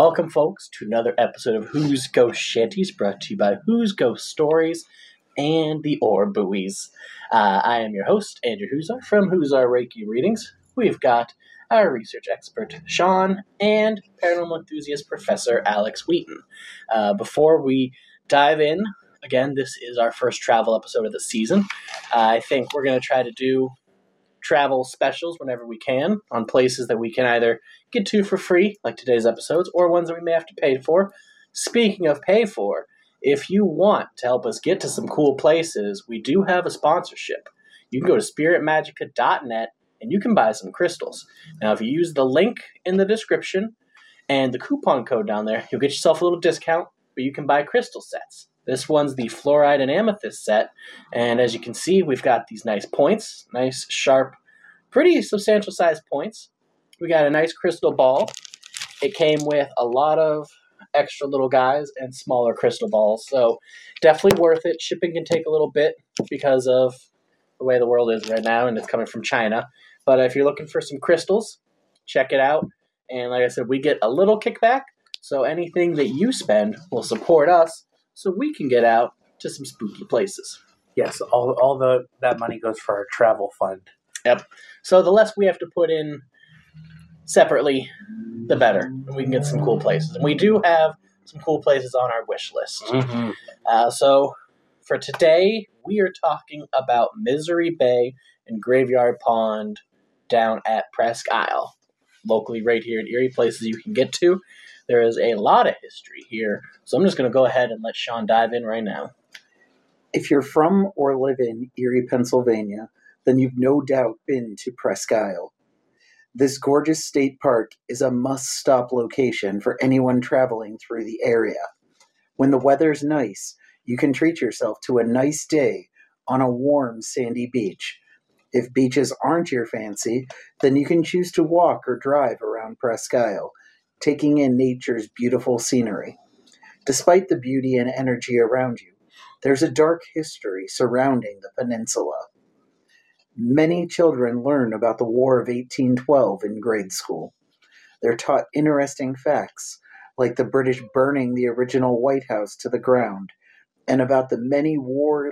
Welcome, folks, to another episode of Who's Ghost Shanties, brought to you by Who's Ghost Stories and the Orb Buoys. I am your host, Andrew Huzar, from Huzar Reiki Readings. We've got our research expert, Sean, and paranormal enthusiast, Professor Alex Wheaton. Before we dive in, again, this is our first travel episode of the season. I think we're going to try to do travel specials whenever we can on places that we can either get to for free, like today's episodes, or ones that we may have to pay for. Speaking of pay for, if you want to help us get to some cool places, we do have a sponsorship. You can go to spiritmagica.net and you can buy some crystals. Now, if you use the link in the description and the coupon code down there, you'll get yourself a little discount, but you can buy crystal sets. This one's the fluoride and amethyst set, and as you can see, we've got these nice points, nice, sharp, pretty substantial sized points. We got a nice crystal ball. It came with a lot of extra little guys and smaller crystal balls, so definitely worth it. Shipping can take a little bit because of the way the world is right now, and it's coming from China. But if you're looking for some crystals, check it out. And like I said, we get a little kickback, so anything that you spend will support us, so we can get out to some spooky places. Yes, that money goes for our travel fund. Yep. So the less we have to put in separately, the better. And we can get some cool places. And we do have some cool places on our wish list. Mm-hmm. So for today, we are talking about Misery Bay and Graveyard Pond down at Presque Isle. Locally right here in Erie, places you can get to. There is a lot of history here, so I'm just going to go ahead and let Sean dive in right now. If you're from or live in Erie, Pennsylvania, then you've no doubt been to Presque Isle. This gorgeous state park is a must-stop location for anyone traveling through the area. When the weather's nice, you can treat yourself to a nice day on a warm, sandy beach. If beaches aren't your fancy, then you can choose to walk or drive around Presque Isle, taking in nature's beautiful scenery. Despite the beauty and energy around you, there's a dark history surrounding the peninsula. Many children learn about the War of 1812 in grade school. They're taught interesting facts, like the British burning the original White House to the ground, and about the many war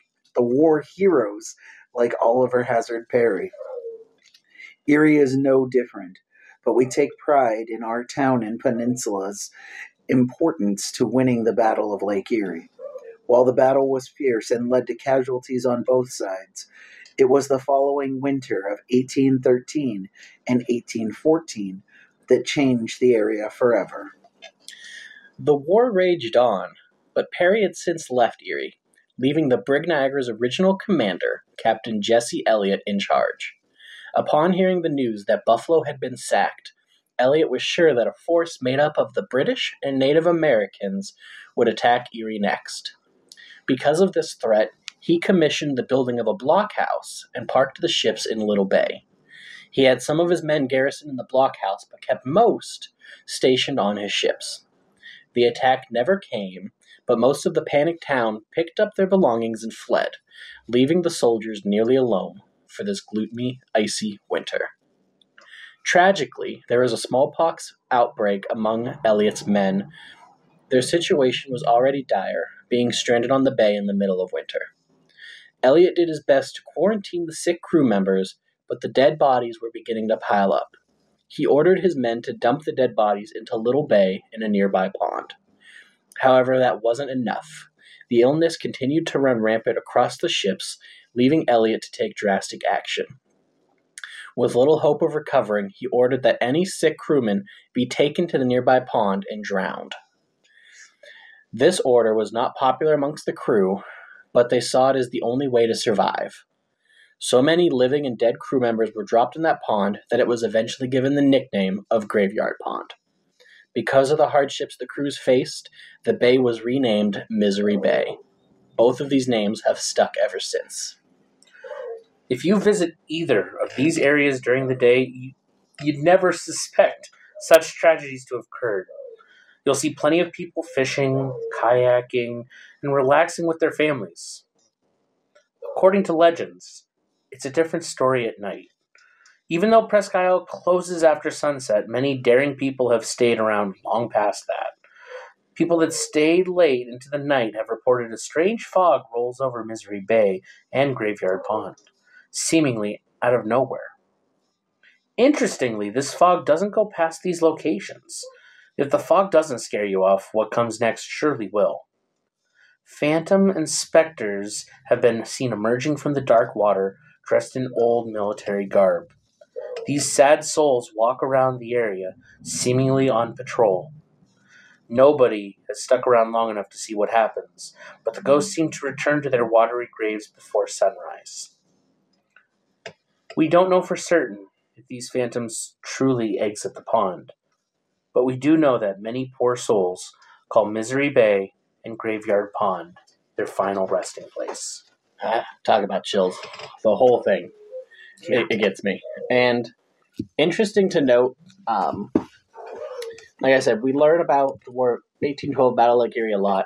heroes like Oliver Hazard Perry. Erie is no different, but we take pride in our town and peninsula's importance to winning the Battle of Lake Erie. While the battle was fierce and led to casualties on both sides, it was the following winter of 1813 and 1814 that changed the area forever. The war raged on, but Perry had since left Erie, leaving the Brig Niagara's original commander, Captain Jesse Elliott, in charge. Upon hearing the news that Buffalo had been sacked, Elliott was sure that a force made up of the British and Native Americans would attack Erie next. Because of this threat, he commissioned the building of a blockhouse and parked the ships in Little Bay. He had some of his men garrisoned in the blockhouse, but kept most stationed on his ships. The attack never came, but most of the panicked town picked up their belongings and fled, leaving the soldiers nearly alone for this gloomy, icy winter. Tragically, there was a smallpox outbreak among Elliott's men. Their situation was already dire, being stranded on the bay in the middle of winter. Elliott did his best to quarantine the sick crew members, but the dead bodies were beginning to pile up. He ordered his men to dump the dead bodies into Little Bay in a nearby pond. However, that wasn't enough. The illness continued to run rampant across the ships, leaving Elliott to take drastic action. With little hope of recovering, he ordered that any sick crewman be taken to the nearby pond and drowned. This order was not popular amongst the crew, but they saw it as the only way to survive. So many living and dead crew members were dropped in that pond that it was eventually given the nickname of Graveyard Pond. Because of the hardships the crews faced, the bay was renamed Misery Bay. Both of these names have stuck ever since. If you visit either of these areas during the day, you'd never suspect such tragedies to have occurred. You'll see plenty of people fishing, kayaking, and relaxing with their families. According to legends, it's a different story at night. Even though Presque Isle closes after sunset, many daring people have stayed around long past that. People that stayed late into the night have reported a strange fog rolls over Misery Bay and Graveyard Pond, seemingly out of nowhere. Interestingly, this fog doesn't go past these locations. If the fog doesn't scare you off, what comes next surely will. Phantom and specters have been seen emerging from the dark water, dressed in old military garb. These sad souls walk around the area, seemingly on patrol. Nobody has stuck around long enough to see what happens, but the ghosts seem to return to their watery graves before sunrise. We don't know for certain if these phantoms truly exit the pond, but we do know that many poor souls call Misery Bay and Graveyard Pond their final resting place. Talk about chills. The whole thing. It gets me. And interesting to note, like I said, we learn about the War 1812 Battle Lake Erie a lot.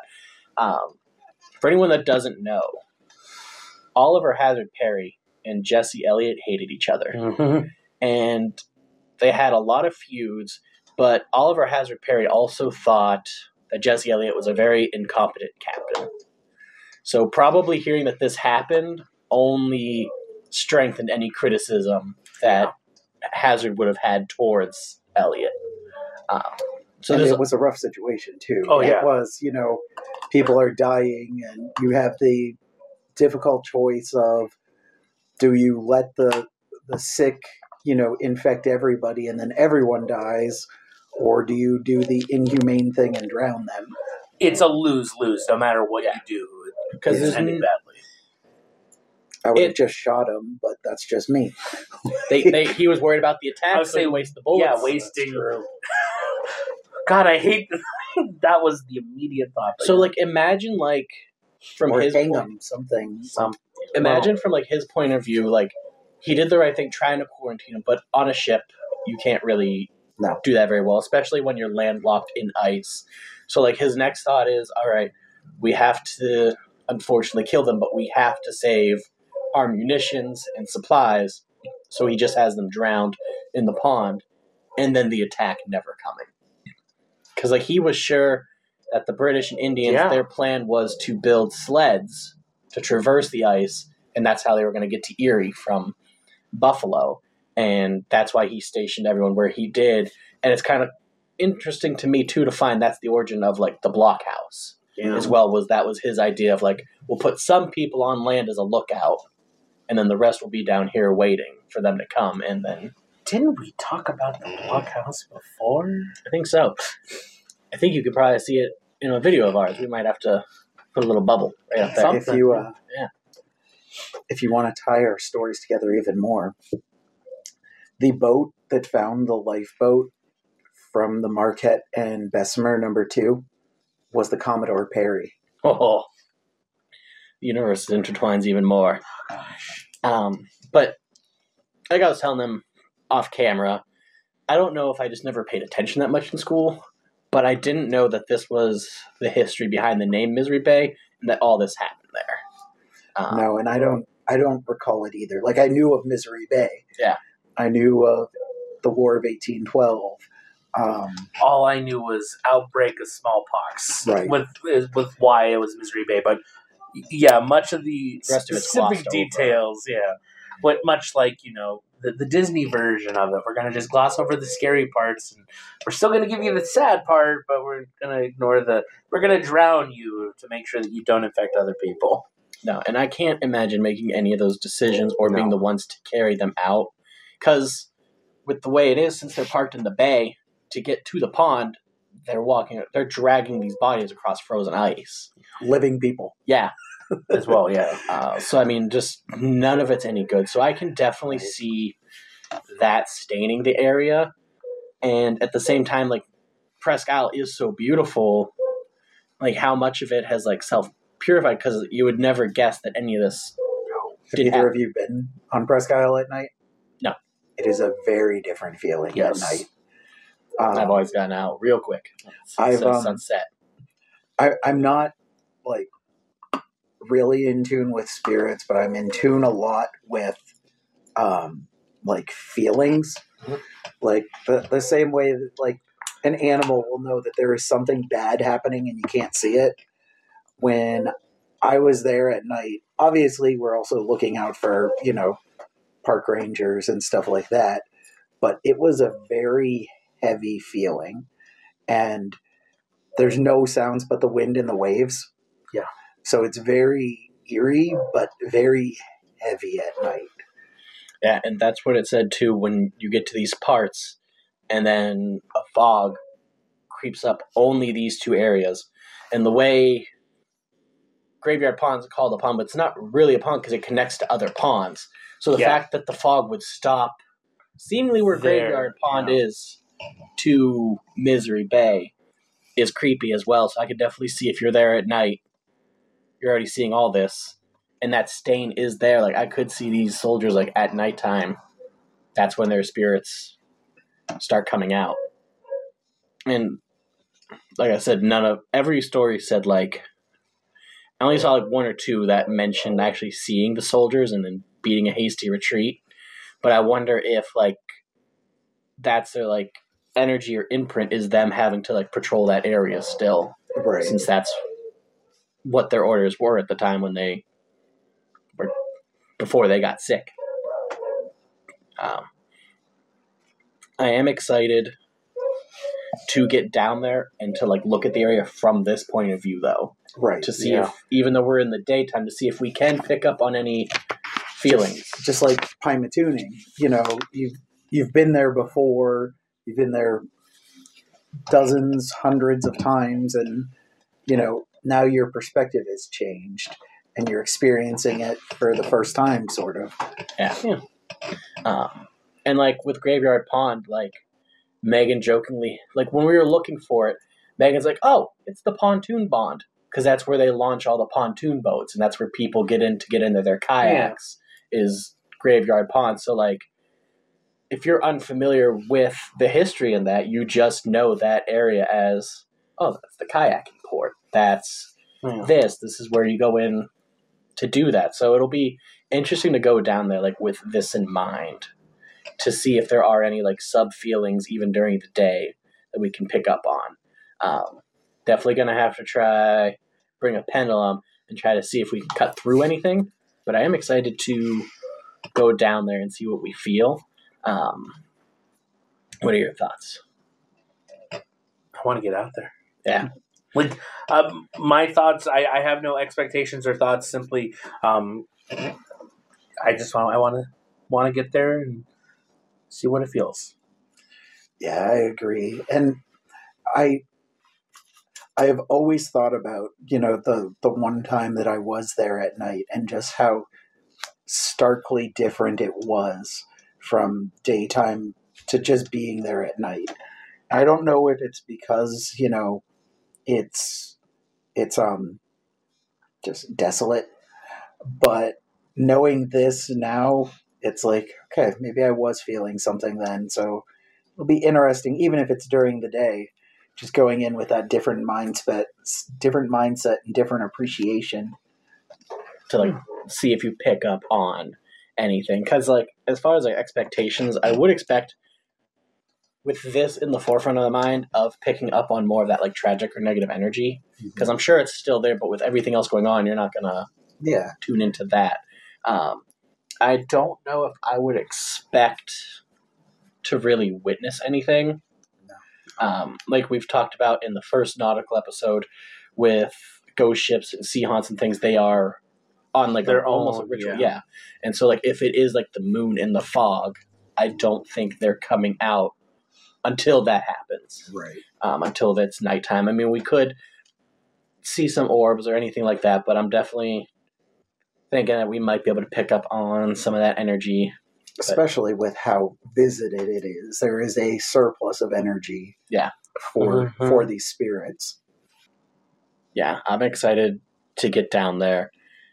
For anyone that doesn't know, Oliver Hazard Perry and Jesse Elliott hated each other. Mm-hmm. And they had a lot of feuds, but Oliver Hazard Perry also thought that Jesse Elliott was a very incompetent captain. So probably hearing that this happened only strengthened any criticism that Hazard would have had towards Elliott. So it was a rough situation too. Oh, yeah. It was, people are dying, and you have the difficult choice of, do you let the sick, infect everybody and then everyone dies, or do you do the inhumane thing and drown them? It's a lose-lose, no matter what you do. Because it's ending badly. I would have just shot him, but that's just me. He was worried about the attack, I would so say he wasted the bullets. Yeah, wasting. God, I hate that was the immediate thought. So, imagine, from or his hang point, him, something. Imagine from, his point of view, he did the right thing trying to quarantine him, but on a ship, you can't really do that very well, especially when you're landlocked in ice. So, his next thought is, all right, we have to, unfortunately, kill them, but we have to save our munitions and supplies, so he just has them drowned in the pond, and then the attack never coming. Because, he was sure that the British and Indians, their plan was to build sleds to traverse the ice, and that's how they were going to get to Erie from Buffalo. And that's why he stationed everyone where he did. And it's kind of interesting to me, too, to find that's the origin of, the blockhouse as well. That was his idea of, we'll put some people on land as a lookout, and then the rest will be down here waiting for them to come. And then... Didn't we talk about the blockhouse before? I think so. I think you could probably see it in a video of ours. We might have to put a little bubble right up there. If you want to tie our stories together even more, the boat that found the lifeboat from the Marquette and Bessemer #2 was the Commodore Perry. Oh, the universe intertwines even more. But like I was telling them off camera, I don't know if I just never paid attention that much in school, but I didn't know that this was the history behind the name Misery Bay and that all this happened there. No, and I don't recall it either. I knew of Misery Bay. Yeah. I knew of the War of 1812. All I knew was outbreak of smallpox. Right. With why it was Misery Bay, but much of the rest of it's specific details, but much like the Disney version of it, we're gonna just gloss over the scary parts, and we're still gonna give you the sad part, but we're gonna ignore we're gonna drown you to make sure that you don't infect other people. No, and I can't imagine making any of those decisions or being the ones to carry them out, because with the way it is, since they're parked in the bay, to get to the pond, they're dragging these bodies across frozen ice. Living people. Yeah. As well, yeah. So, just none of it's any good. So I can definitely see that staining the area. And at the same time, Presque Isle is so beautiful, how much of it has, self-purified, because you would never guess that any of this Have either of you been on Presque Isle at night? No. It is a very different feeling at night. I've always gotten out real quick. Sunset. I'm not, really in tune with spirits, but I'm in tune a lot with like feelings. Mhm. Like the same way that like an animal will know that there is something bad happening and you can't see it. When I was there at night, obviously we're also looking out for, park rangers and stuff like that, but it was a very heavy feeling, and there's no sounds but the wind and the waves. Yeah. So it's very eerie, but very heavy at night. Yeah, and that's what it said too when you get to these parts and then a fog creeps up only these two areas. And the way Graveyard Pond is called a pond, but it's not really a pond because it connects to other ponds. So the fact that the fog would stop seemingly where Graveyard Pond is to Misery Bay is creepy as well. So I could definitely see if you're there at night, you're already seeing all this, and that stain is there. Like I could see these soldiers like at nighttime. That's when their spirits start coming out. And like I said, every story said like I only saw like one or two that mentioned actually seeing the soldiers and then beating a hasty retreat. But I wonder if like that's their like energy or imprint is them having to like patrol that area still. Right. Since that's what their orders were at the time when they were before they got sick. I am excited to get down there and to like look at the area from this point of view though. Right. To see if, even though we're in the daytime, to see if we can pick up on any feelings. Just like Pymatooning, you've been there before, you've been there dozens, hundreds of times, and now your perspective has changed and you're experiencing it for the first time, sort of. Yeah. And like with Graveyard Pond, like Megan jokingly, like when we were looking for it, Megan's like, "Oh, it's the pontoon bond." Because that's where they launch all the pontoon boats, and that's where people get into their kayaks, is Graveyard Pond. So, like, if you're unfamiliar with the history in that, you just know that area as, oh, that's the kayaking port. That's this. This is where you go in to do that. So it'll be interesting to go down there, like, with this in mind, to see if there are any, like, sub-feelings even during the day that we can pick up on. Definitely going to have to bring a pendulum and try to see if we can cut through anything. But I am excited to go down there and see what we feel. What are your thoughts? I want to get out there. Yeah. Like my thoughts, I have no expectations or thoughts. Simply, I want to get there and see what it feels. Yeah, I agree, and I have always thought about, the one time that I was there at night and just how starkly different it was from daytime to just being there at night. I don't know if it's because, it's just desolate, but knowing this now, it's like, okay, maybe I was feeling something then. So it'll be interesting, even if it's during the day, just going in with that different mindset and different appreciation to like see if you pick up on anything. Because like as far as like expectations, I would expect with this in the forefront of the mind of picking up on more of that like tragic or negative energy. Because I'm sure it's still there, but with everything else going on, you're not gonna tune into that. I don't know if I would expect to really witness anything. Like we've talked about in the first nautical episode with ghost ships and sea haunts and things, they are on like they're almost a ritual. Yeah. And so like if it is like the moon in the fog, I don't think they're coming out until that happens. Right. Until it's nighttime. I mean, we could see some orbs or anything like that, but I'm definitely thinking that we might be able to pick up on some of that energy. Especially with how visited it is. There is a surplus of energy for these spirits. Yeah, I'm excited to get down there.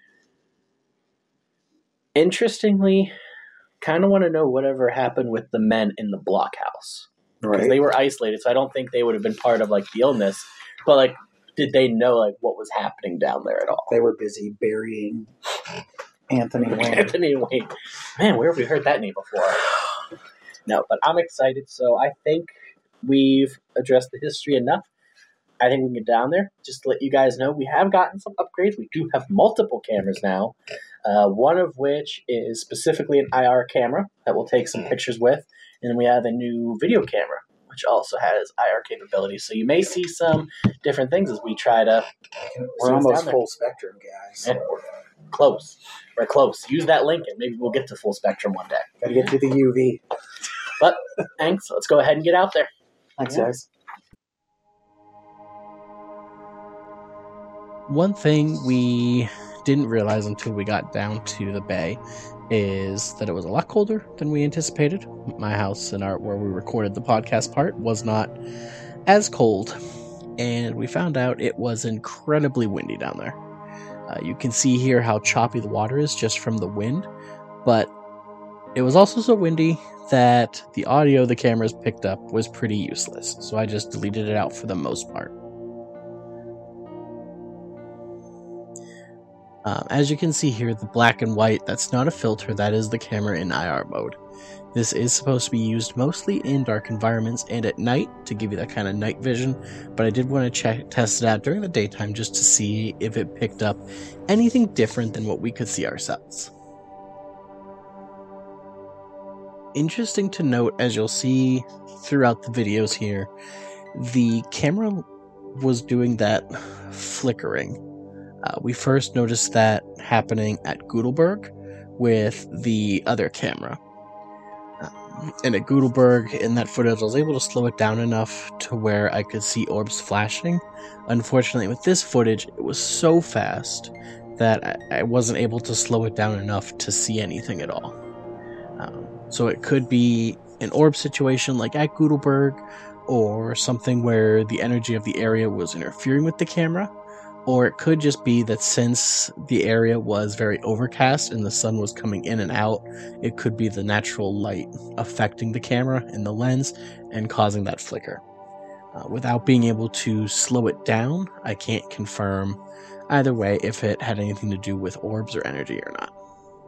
Interestingly, kind of want to know whatever happened with the men in the blockhouse. Because they were isolated, so I don't think they would have been part of like the illness. But like, did they know like what was happening down there at all? They were busy burying Anthony Wayne. Anthony Wayne. Man, where have we heard that name before? No, but I'm excited. So I think we've addressed the history enough. I think we can get down there. Just to let you guys know, we have gotten some upgrades. We do have multiple cameras now, one of which is specifically an IR camera that we'll take some pictures with. And then we have a new video camera, which also has IR capabilities. So you may see some different things as we try to... We're almost full spectrum, guys. And we're close. We're close. Use that link and maybe we'll get to full spectrum one day. Gotta get to the UV. But thanks. Let's go ahead and get out there. Thanks, guys. One thing we didn't realize until we got down to the bay is that it was a lot colder than we anticipated. My house and where we recorded the podcast part was not as cold, and we found out it was incredibly windy down there. You can see here how choppy the water is just from the wind, but it was also so windy that the audio the cameras picked up was pretty useless, so I just deleted it out for the most part. As you can see here, the black and white, that's not a filter, that is the camera in IR mode. This is supposed to be used mostly in dark environments and at night to give you that kind of night vision, but I did want to test it out during the daytime just to see if it picked up anything different than what we could see ourselves. Interesting to note, as you'll see throughout the videos here, the camera was doing that flickering. We first noticed that happening at Gudelberg with the other camera. And at Gudelberg, in that footage, I was able to slow it down enough to where I could see orbs flashing. Unfortunately, with this footage, it was so fast that I wasn't able to slow it down enough to see anything at all. So it could be an orb situation like at Gudelberg, or something where the energy of the area was interfering with the camera. Or it could just be that since the area was very overcast and the sun was coming in and out, it could be the natural light affecting the camera and the lens and causing that flicker. Without being able to slow it down, I can't confirm either way if it had anything to do with orbs or energy or not.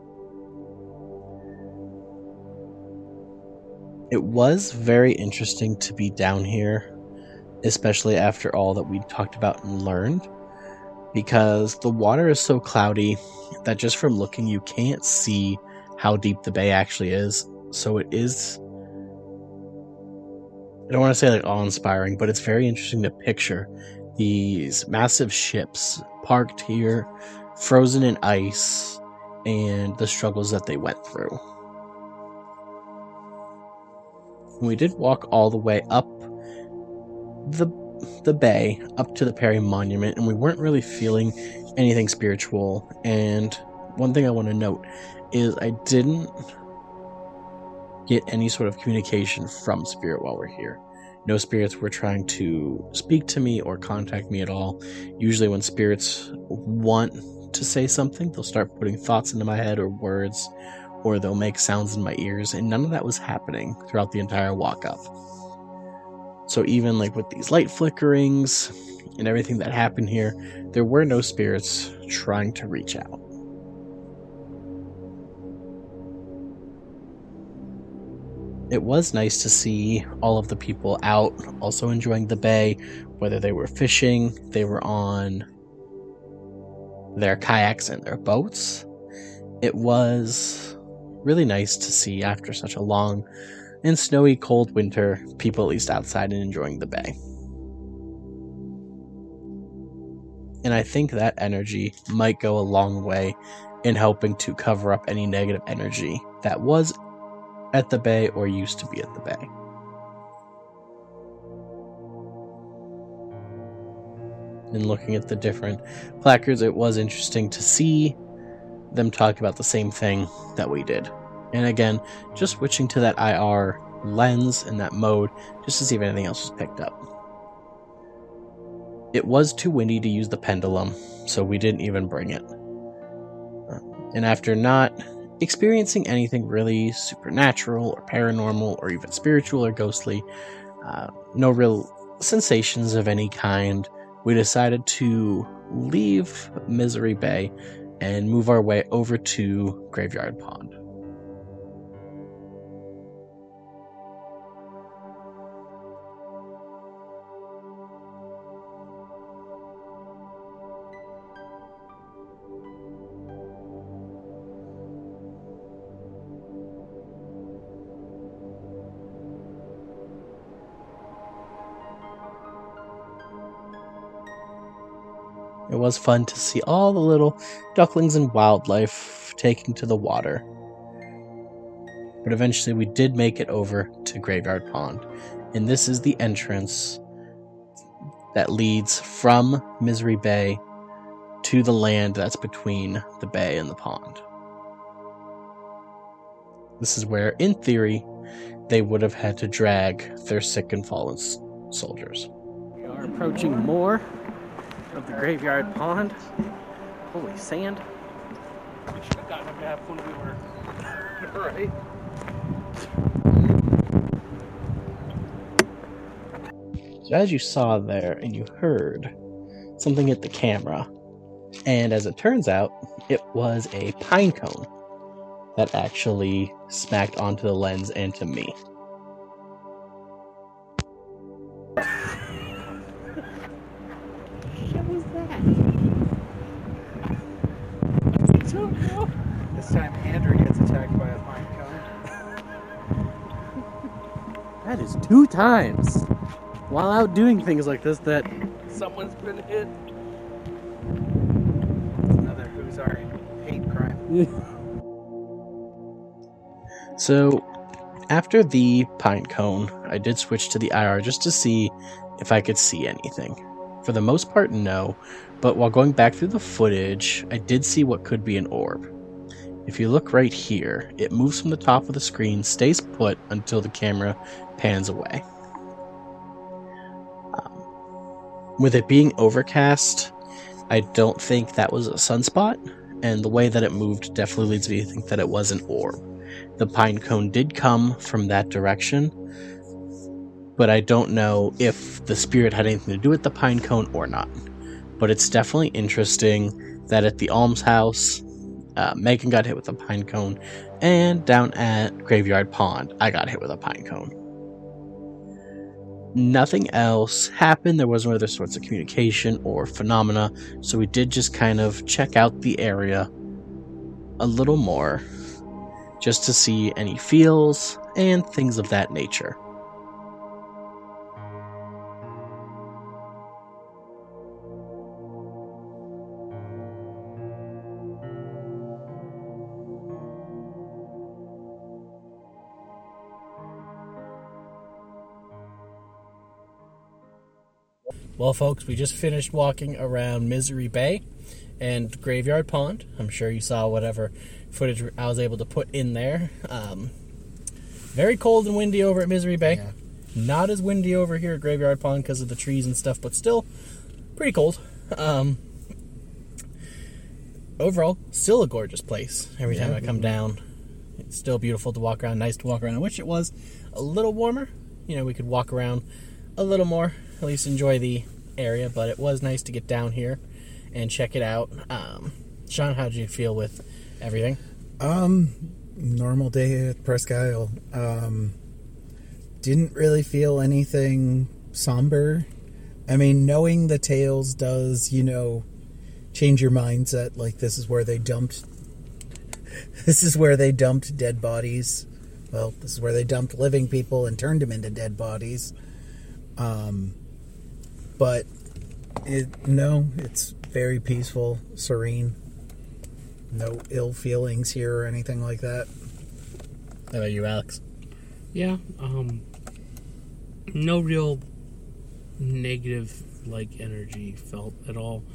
It was very interesting to be down here, especially after all that we talked about and learned. Because the water is so cloudy that just from looking you can't see how deep the bay actually is. So it is, I don't want to say like awe-inspiring, but it's very interesting to picture these massive ships parked here, frozen in ice, and the struggles that they went through. We did walk all the way up the bay up to the Perry Monument, and we weren't really feeling anything spiritual. And one thing I want to note is I didn't get any sort of communication from spirit while we're here. No spirits were trying to speak to me or contact me at all. Usually when spirits want to say something, they'll start putting thoughts into my head or words, or they'll make sounds in my ears, and none of that was happening throughout the entire walk up. So even like with these light flickerings and everything that happened here, there were no spirits trying to reach out. It was nice to see all of the people out, also enjoying the bay, whether they were fishing, they were on their kayaks and their boats. It was really nice to see after such a long and snowy, cold winter, people at least outside and enjoying the bay. And I think that energy might go a long way in helping to cover up any negative energy that was at the bay or used to be at the bay. And looking at the different placards, it was interesting to see them talk about the same thing that we did. And again, just switching to that IR lens and that mode just to see if anything else was picked up. It was too windy to use the pendulum, so we didn't even bring it. And after not experiencing anything really supernatural or paranormal or even spiritual or ghostly, no real sensations of any kind, we decided to leave Misery Bay and move our way over to Graveyard Pond. It was fun to see all the little ducklings and wildlife taking to the water. But eventually we did make it over to Graveyard Pond, and this is the entrance that leads from Misery Bay to the land that's between the bay and the pond. This is where, in theory, they would have had to drag their sick and fallen soldiers. We are approaching more of the Graveyard Pond. Holy sand. We should have gotten a map when we were right. So as you saw there and you heard, something hit the camera. And as it turns out, it was a pine cone that actually smacked onto the lens and to me. This time Andrew gets attacked by a pine cone. That is 2 times while out doing things like this that Someone's been hit. Another Huzari hate crime. So, after the pine cone, I did switch to the IR just to see if I could see anything. For the most part, no, but while going back through the footage, I did see what could be an orb. If you look right here, it moves from the top of the screen, stays put until the camera pans away. With it being overcast, I don't think that was a sunspot, and the way that it moved definitely leads me to think that it was an orb. The pine cone did come from that direction, but I don't know if the spirit had anything to do with the pine cone or not. But it's definitely interesting that at the almshouse, Megan got hit with a pine cone, and down at Graveyard Pond, I got hit with a pine cone. Nothing else happened. There was no other sorts of communication or phenomena, so we did just kind of check out the area a little more, just to see any feels and things of that nature. Well, folks, we just finished walking around Misery Bay and Graveyard Pond. I'm sure you saw whatever footage I was able to put in there. Very cold and windy over at Misery Bay. Yeah. Not as windy over here at Graveyard Pond because of the trees and stuff, but still pretty cold. Overall, still a gorgeous place. Every time I come down, it's still beautiful to walk around, nice to walk around. I wish it was a little warmer. You know, we could walk around a little more, at least enjoy the area, but it was nice to get down here and check it out. Sean, how did you feel with everything? Normal day at Presque Isle. Didn't really feel anything somber. I mean, knowing the tales does, change your mindset. Like, this is where they dumped dead bodies. Well, this is where they dumped living people and turned them into dead bodies. But it's very peaceful, serene. No ill feelings here or anything like that. How about you, Alex? Yeah, no real negative energy felt at all.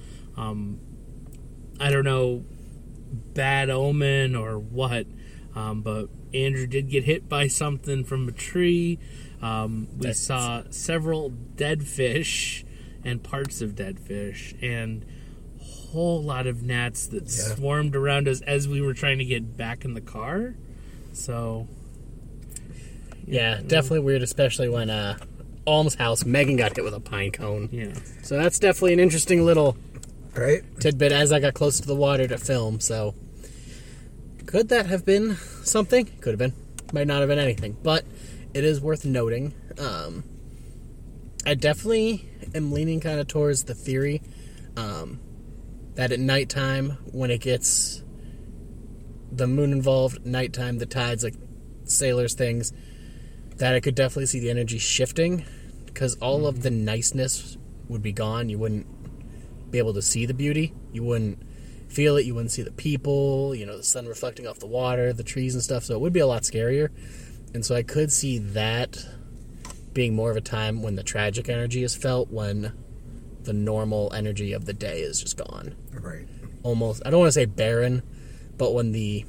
I don't know, bad omen or what, but Andrew did get hit by something from a tree. We saw several dead fish and parts of dead fish and a whole lot of gnats that swarmed around us as we were trying to get back in the car. So, yeah, definitely weird, especially when Almshouse, Megan got hit with a pine cone. Yeah. So that's definitely an interesting little Right. tidbit as I got close to the water to film, so could that have been something? Could have been. Might not have been anything, but it is worth noting. I definitely am leaning kind of towards the theory that at nighttime, when it gets the moon involved, nighttime, the tides, like sailors things, that I could definitely see the energy shifting, because all of the niceness would be gone. You wouldn't be able to see the beauty. You wouldn't feel it. You wouldn't see the people, the sun reflecting off the water, the trees and stuff. So it would be a lot scarier. And so I could see that being more of a time when the tragic energy is felt, when the normal energy of the day is just gone. Right. Almost, I don't want to say barren, but when the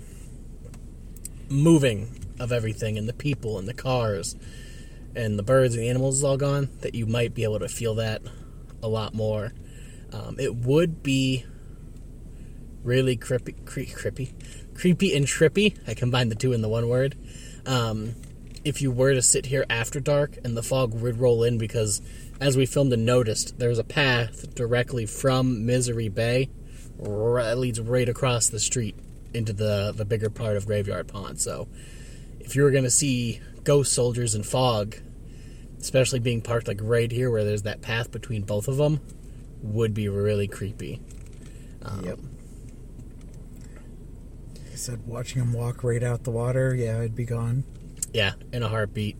moving of everything and the people and the cars and the birds and the animals is all gone, that you might be able to feel that a lot more. It would be really creepy and trippy. I combined the two in the one word. If you were to sit here after dark and the fog would roll in, because as we filmed and noticed, there's a path directly from Misery Bay that leads right across the street into the bigger part of Graveyard Pond. So if you were going to see ghost soldiers in fog, especially being parked like right here where there's that path between both of them, would be really creepy. Yep. I said watching him walk right out the water, yeah, I'd be gone. Yeah, in a heartbeat.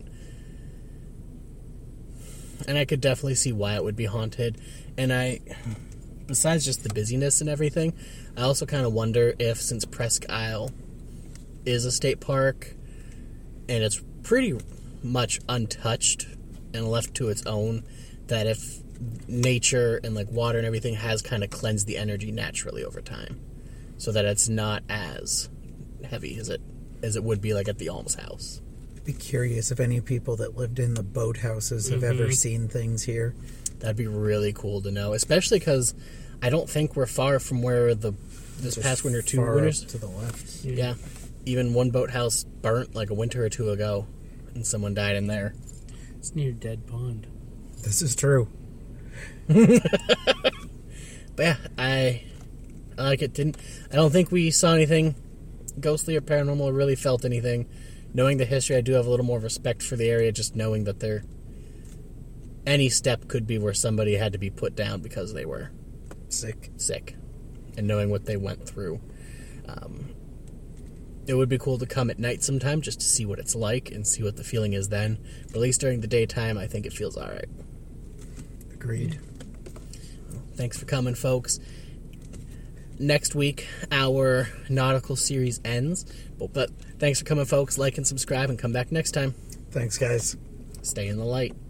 And I could definitely see why it would be haunted. And besides just the busyness and everything, I also kind of wonder if, since Presque Isle is a state park and it's pretty much untouched and left to its own, that if nature and like water and everything has kind of cleansed the energy naturally over time, so that it's not as heavy as it would be like at the Alms House. I'd be curious if any people that lived in the boathouses have ever seen things here. That'd be really cool to know, especially because I don't think we're far from where this Just past winter, 2 far winters. up to the left. Yeah. Even one boathouse burnt like a winter or 2 ago, and someone died in there. It's near Dead Pond. This is true. But yeah, I like it. I don't think we saw anything ghostly or paranormal or really felt anything. Knowing the history, I do have a little more respect for the area, just knowing that any step could be where somebody had to be put down because they were sick, and knowing what they went through. It would be cool to come at night sometime just to see what it's like and see what the feeling is then. But at least during the daytime, I think it feels all right. Agreed. Thanks for coming, folks. Next week, our nautical series ends. But thanks for coming, folks. Like and subscribe, and come back next time. Thanks, guys. Stay in the light.